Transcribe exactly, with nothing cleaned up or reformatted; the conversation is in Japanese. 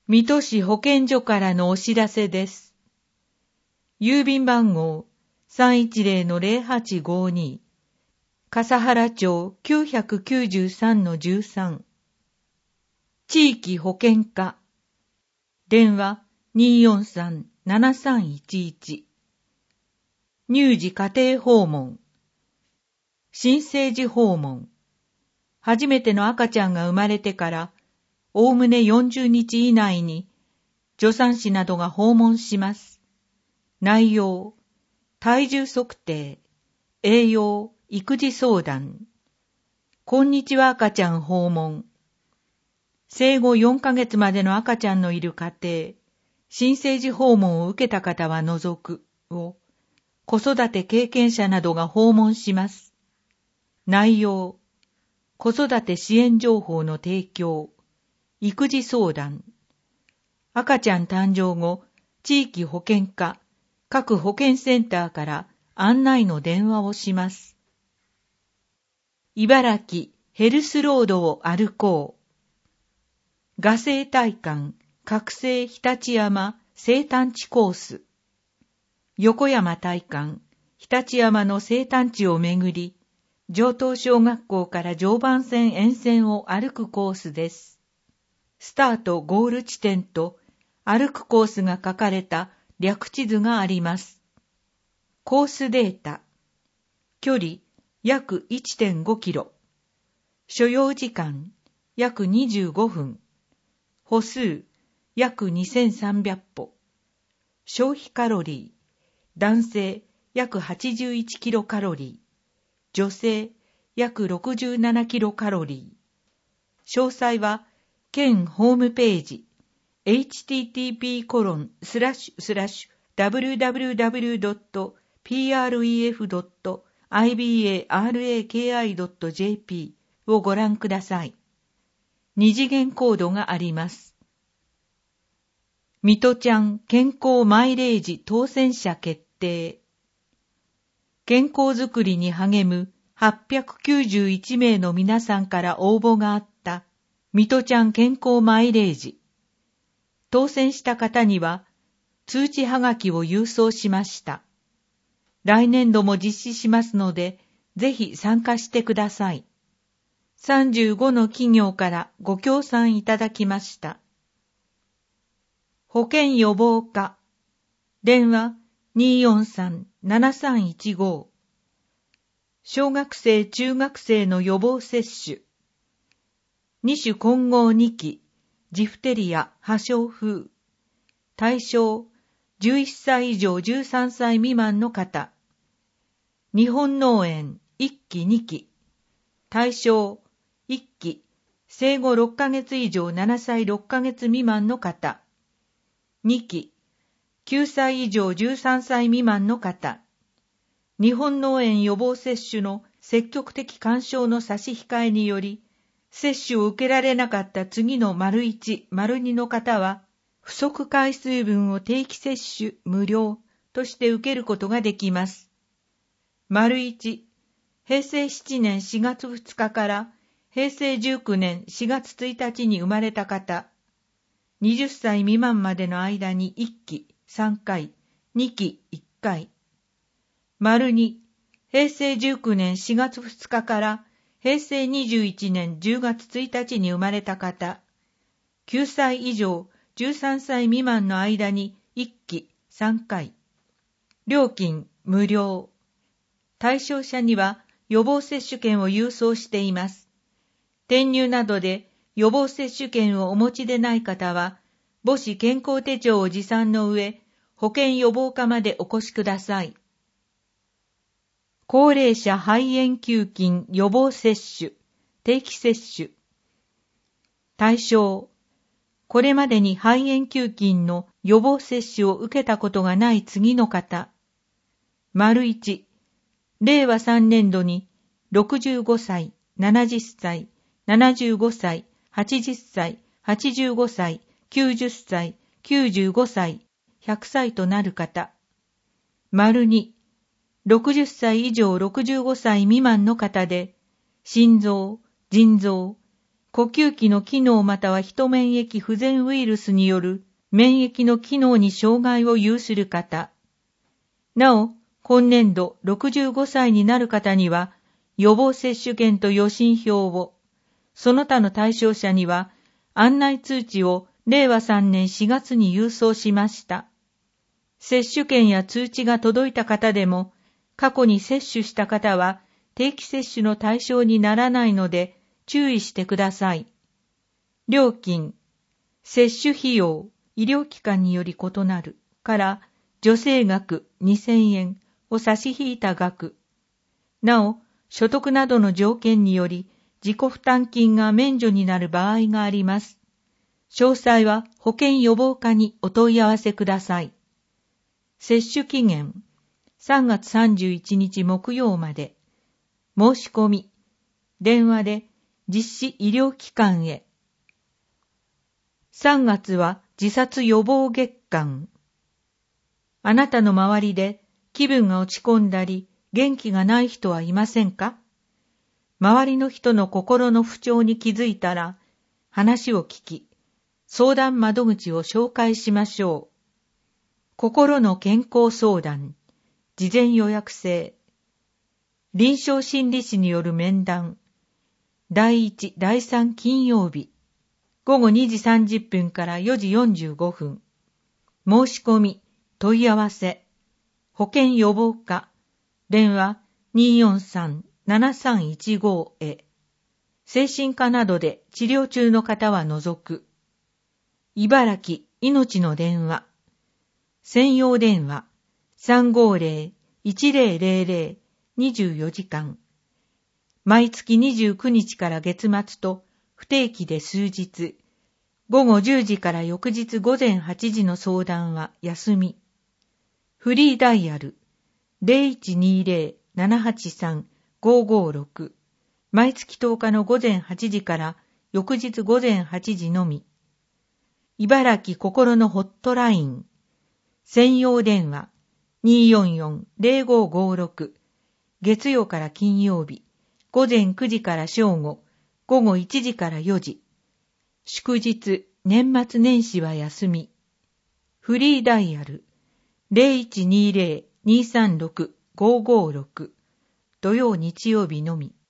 水戸市保健所からのお知らせです。郵便番号 さんいちゼロのゼロはちごに 笠原町 きゅうきゅうさんのじゅうさん、地域保健課、電話 にーよんさん ななさんいちいち、乳児家庭訪問、新生児訪問、初めての赤ちゃんが生まれてからおおむねよんじゅうにち以内に助産師などが訪問します。内容、体重測定、栄養、育児相談、こんにちは赤ちゃん訪問、生後よんかげつまでの赤ちゃんのいる家庭、新生児訪問を受けた方は除くを、子育て経験者などが訪問します。内容、子育て支援情報の提供、育児相談、赤ちゃん誕生後、地域保健課、各保健センターから案内の電話をします。茨城ヘルスロードを歩こう。雅生体館覚醒日立山生誕地コース。横山体館日立山の生誕地をめぐり、城東小学校から常磐線沿線を歩くコースです。スタートゴール地点と歩くコースが書かれた略地図があります。コースデータ。距離約 いってんごキロ。所要時間約にじゅうごふん。歩数約にせんさんびゃく歩。消費カロリー。男性約はちじゅういちキロカロリー。女性約ろくじゅうななキロカロリー。詳細は県ホームページ エイチティーティーピーコロンスラッシュスラッシュダブリューダブリューダブリュードットピーアールイーエフドットアイビーエーアールエーケーアイドットジェーピー をご覧ください。二次元コードがあります。水戸ちゃん健康マイレージ当選者決定。健康づくりに励むはっぴゃくきゅうじゅういちめいの皆さんから応募があった水戸ちゃん健康マイレージ。当選した方には通知はがきを郵送しました。来年度も実施しますので、ぜひ参加してください。さんじゅうごの企業からご協賛いただきました。保健予防課、電話 にーよんさん ななさんいちご。小学生中学生の予防接種。二種混合にき、ジフテリア破傷風。対象、じゅういっさい以上じゅうさんさい未満の方。日本脳炎いっきにき。対象、いっき、生後ろっかげつ以上ななさいろっかげつ未満の方。にき、きゅうさい以上じゅうさんさい未満の方。日本脳炎予防接種の積極的勧奨の差し控えにより、接種を受けられなかった次の丸いち、丸にの方は、不足回数分を定期接種無料として受けることができます。丸いち、へいせいななねんしがつふつかからへいせいじゅうきゅうねんしがつついたちに生まれた方、はたち未満までの間にいっきさんかい、にきいっかい。丸に、へいせいじゅうきゅうねんしがつふつかからへいせいにじゅういちねんじゅうがつついたちに生まれた方、きゅうさい以上じゅうさんさい未満の間にいっきさんかい。料金無料。対象者には予防接種券を郵送しています。転入などで予防接種券をお持ちでない方は、母子健康手帳を持参の上、保健予防課までお越しください。高齢者肺炎球菌予防接種、定期接種。対象、これまでに肺炎球菌の予防接種を受けたことがない次の方。丸いち、れいわさんねんどにろくじゅうごさい、ななじゅっさい、ななじゅうごさい、はちじゅっさい、はちじゅうごさい、きゅうじゅっさい、きゅうじゅうごさい、ひゃくさいとなる方。丸に、ろくじゅっさい以上ろくじゅうごさい未満の方で、心臓、腎臓、 呼吸器の機能または非免疫不全ウイルスによる免疫の機能に障害を有する方。なお、今年度ろくじゅうごさいになる方には、予防接種券と予診票を、その他の対象者には、案内通知をれいわさんねんしがつに郵送しました。接種券や通知が届いた方でも、過去に接種した方は定期接種の対象にならないので注意してください。料金、接種費用、医療機関により異なるから助成額にせんえんを差し引いた額。なお、所得などの条件により自己負担金が免除になる場合があります。詳細は保健予防課にお問い合わせください。接種期限、さんがつさんじゅういちにち木曜まで。申し込み、電話で実施医療機関へ。さんがつは自殺予防月間。あなたの周りで気分が落ち込んだり元気がない人はいませんか？周りの人の心の不調に気づいたら話を聞き、相談窓口を紹介しましょう。心の健康相談、事前予約制。臨床心理士による面談。だいいち、だいさん金曜日。ごごにじさんじゅっぷんからよじよんじゅうごふん。申し込み、問い合わせ。保健予防課。電話 にーよんさん ななさんいちご へ。精神科などで治療中の方は除く。茨城いのちの電話。専用電話 さんごーぜろ いちぜろぜろぜろ にじゅうよじかん。毎月にじゅうくにちから月末と不定期で数日、ごごじゅうじから翌日ごぜんはちじの相談は休み。フリーダイヤル ゼロいちにーぜろ ななはちさん ごーごーろく。毎月とおかのごぜんはちじから翌日ごぜんはちじのみ。茨城心のホットライン。専用電話 にーよんよん ぜろごごろく。月曜から金曜日、ごぜんくじから正午、ごごいちじからよじ。祝日、年末年始は休み。フリーダイヤル ゼロいちにーぜろ にーさんろく ごーごーろく。土曜日曜日のみ。